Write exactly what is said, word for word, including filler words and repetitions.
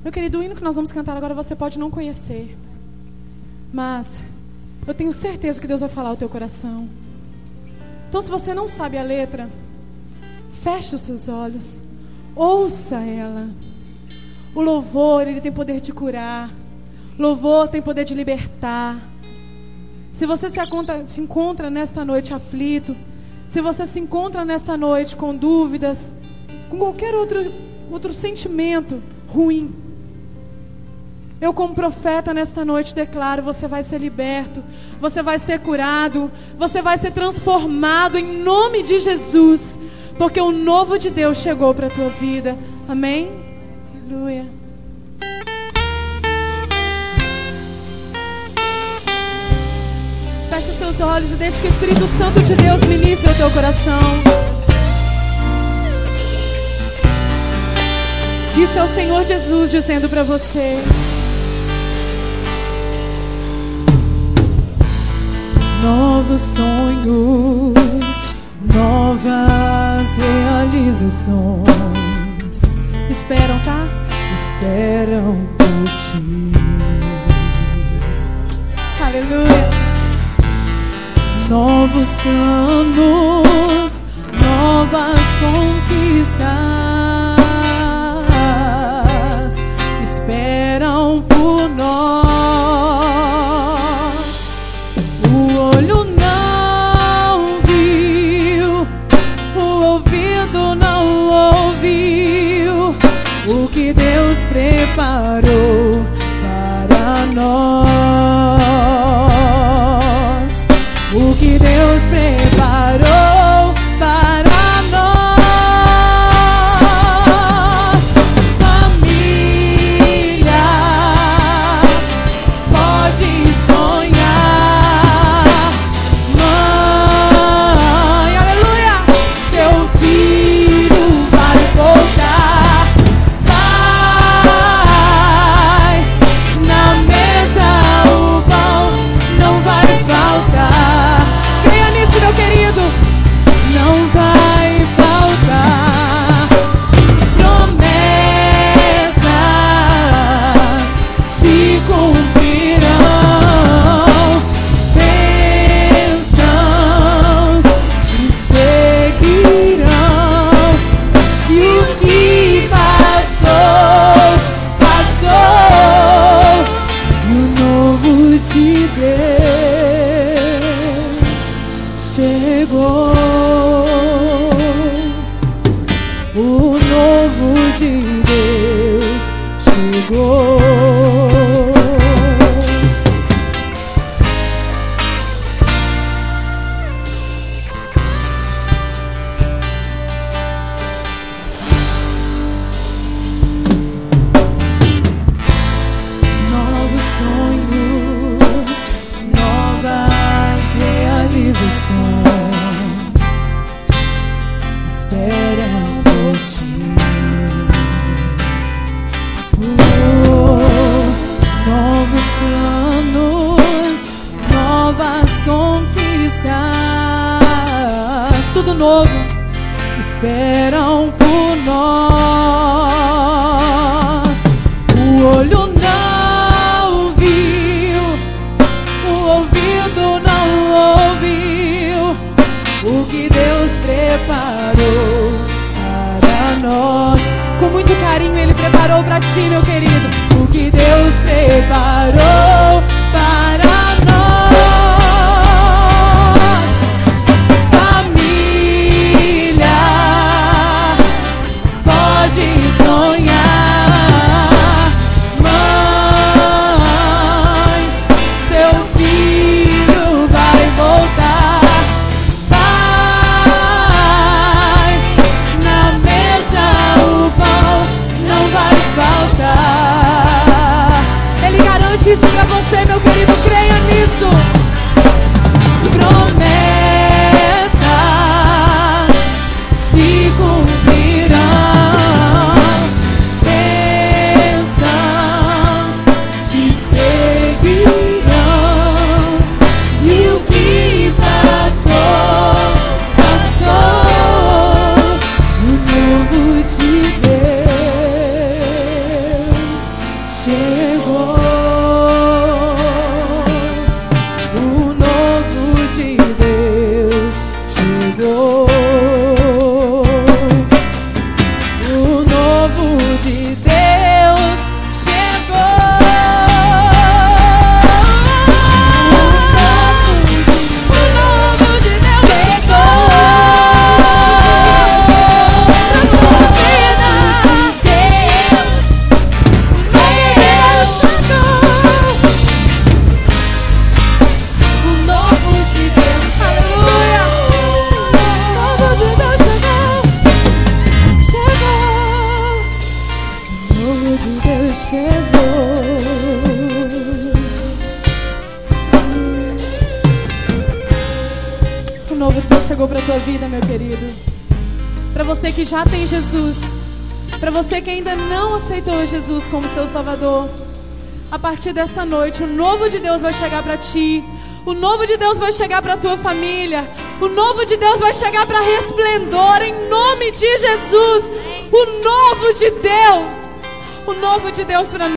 Meu querido, o hino que nós vamos cantar agora você pode não conhecer, mas eu tenho certeza que Deus vai falar ao teu coração. Então, se você não sabe a letra, feche os seus olhos, ouça ela. O louvor, ele tem poder de curar. Louvor tem poder de libertar. Se você se encontra, se encontra nesta noite aflito, se você se encontra nesta noite com dúvidas, com qualquer outro, outro sentimento ruim, eu como profeta nesta noite declaro, você vai ser liberto, você vai ser curado, você vai ser transformado em nome de Jesus, porque o novo de Deus chegou para a tua vida. Amém? Aleluia. Feche os seus olhos e deixe que o Espírito Santo de Deus ministre o teu coração. Isso é o Senhor Jesus dizendo para você. Novos sonhos, novas realizações esperam, tá? Esperam por ti. Aleluia. Novos planos, novas conquistas esperam por nós. O olho não viu, o ouvido não ouviu o que Deus preparou para nós. O que Deus preparou para nós. Família, pode sonhar. Mãe, aleluia, seu filho vai voltar. Vai na mesa, o pão não vai faltar. Creia nisso, meu querido, não vai faltar. Promessas se cumprirão, bênçãos te seguirão. E o que passou, passou. E o novo de Deus chegou. O novo de Deus chegou. Novos sonhos, novas realizações esperam por ti. Oh, novos planos, novas conquistas, tudo novo esperam por nós. O olho não viu, o ouvido não ouviu o que Deus preparou para nós. Com muito carinho Ele preparou para ti, meu querido. O que Deus preparou para nós. Família, pode sonhar. Mãe, seu filho vai voltar. Vai na mesa, o pão não vai faltar. Ele garante isso pra você, meu sua vida, meu querido. Para você que já tem Jesus, para você que ainda não aceitou Jesus como seu Salvador, a partir desta noite, o novo de Deus vai chegar para ti. O novo de Deus vai chegar para a tua família. O novo de Deus vai chegar para Resplendor, em nome de Jesus. O novo de Deus. O novo de Deus para